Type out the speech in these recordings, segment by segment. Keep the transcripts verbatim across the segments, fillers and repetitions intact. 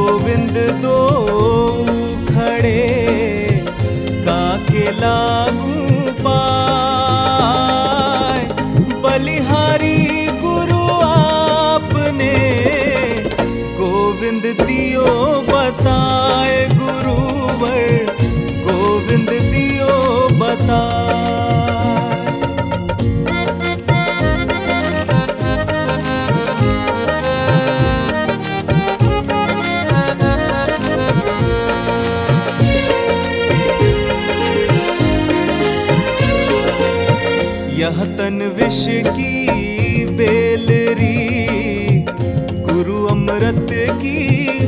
गोविंद दो खड़े काके लागू पाए। बलिहारी गुरु आपने गोविंद दियो बताए, गुरुवर गोविंद दियो बताए। यह तन विष की बेलरी गुरु अमृत की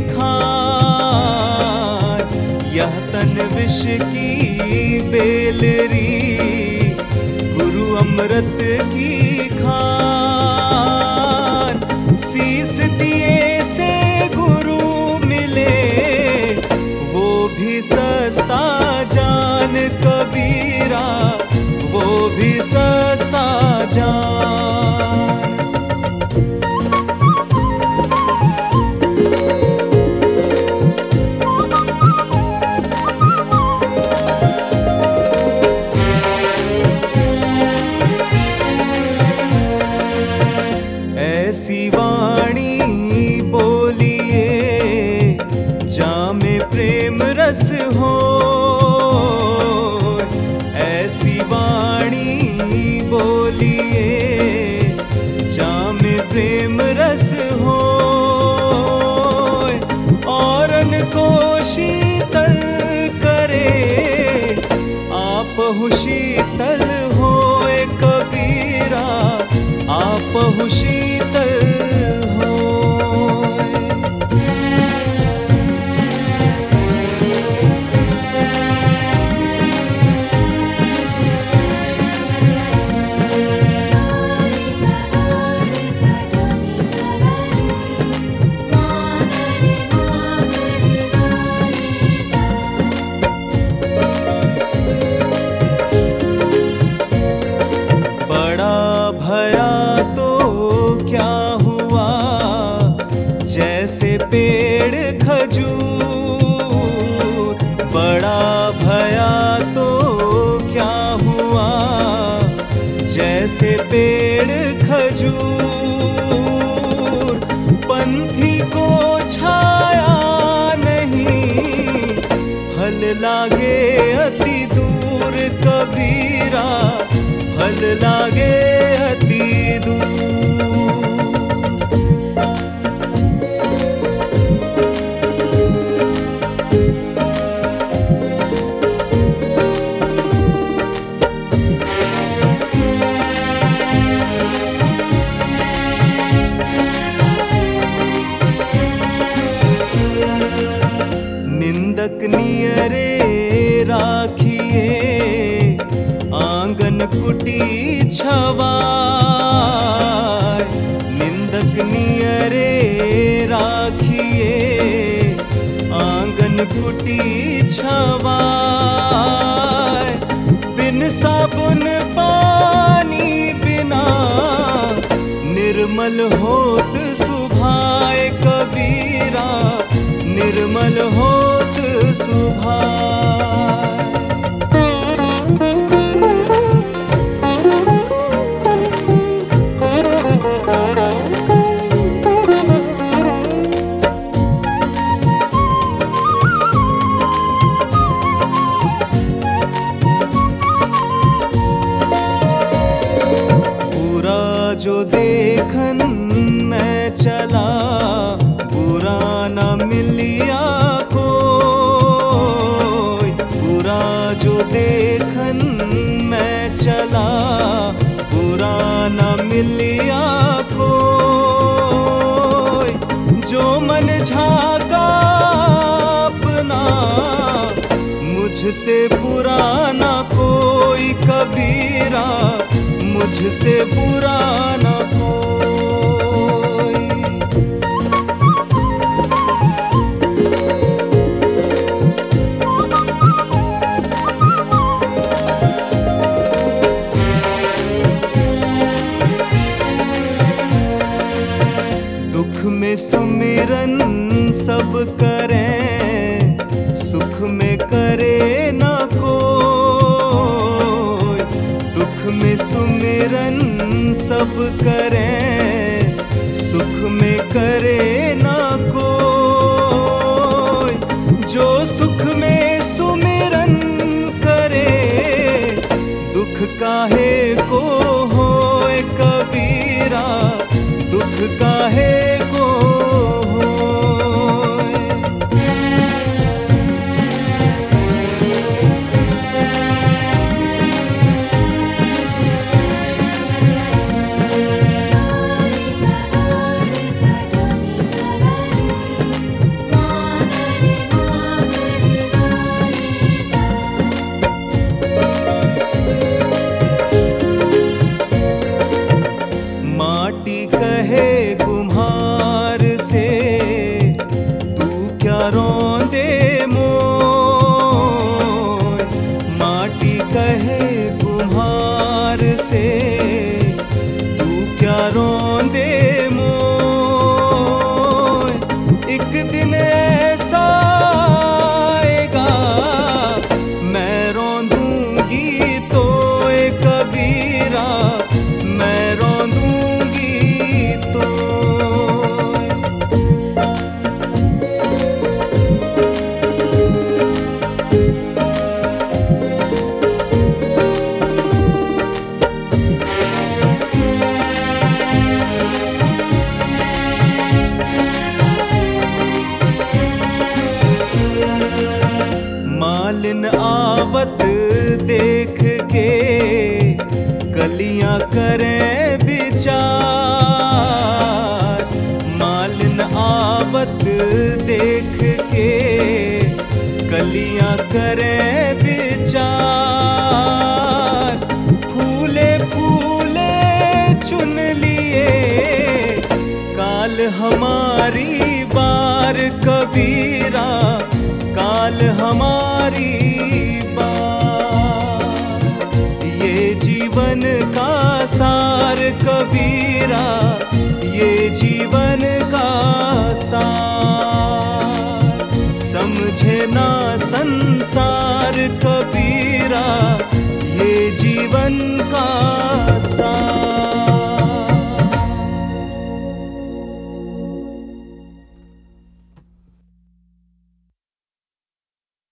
खान। यह तन विष की बेलरी गुरु अमृत की खान। शीस दिए से गुरु मिले वो भी सस्ता जान कबीरा, वो भी सस्ता जान। ऐसी वाणी बोलिए जामे प्रेम रस हो। ऐसी वाणी बोलिए जामे प्रेम रस हो। औरन को शीतल करे आपहु शीतल होए कबीरा, आपहु शीतल होए। भया तो क्या हुआ जैसे पेड़ खजूर। बड़ा भया तो क्या हुआ जैसे पेड़ खजूर। पंथी को छाया नहीं फल लागे अति दूर कबीरा, फल लागे अति दूर। निंदक नियरे राखिए आंगन कुटी छवाए। निंदक नियरे राखिए आंगन कुटी छवाए। बिन साबुन पानी बिना निर्मल होत सुभाए कबीरा, निर्मल होत सुभाए। जो देखन मैं चला बुरा न मिलिया कोई। बुरा जो देखन मैं चला बुरा न मिलिया कोई। जो मन झाका अपना मुझसे बुरा न कोई कबीरा, मुझसे बुरा न कोई। दुख में सुमिरन सब सब करें, सुख में करे न कोई। दुख में सुमिरन सब करें, सुख में करे न कोई। जो सुख में सुमिरन करे, दुख काहे को होए कबीरा, दुख काहे को होए। माटी कहे कुम्हार से, तू क्या रोंदे मोय। माटी कहे कुम्हार से, तू क्या रोंदे मोय। एक दिन ऐसा आएगा, मैं रोंदूंगी तो कबीरा, मैं रोंदूंगी तो। मालिन आवत देख के, कलियां करें विचार। मालिन आवत देख के, कलियां करें विचार। फूले फूले चुन लिए, काल हमारी बार कबीरा, काल हमारी बार। ये जीवन का सार कबीरा, ये जीवन का सार। समझे ना संसार कबीरा, ये जीवन का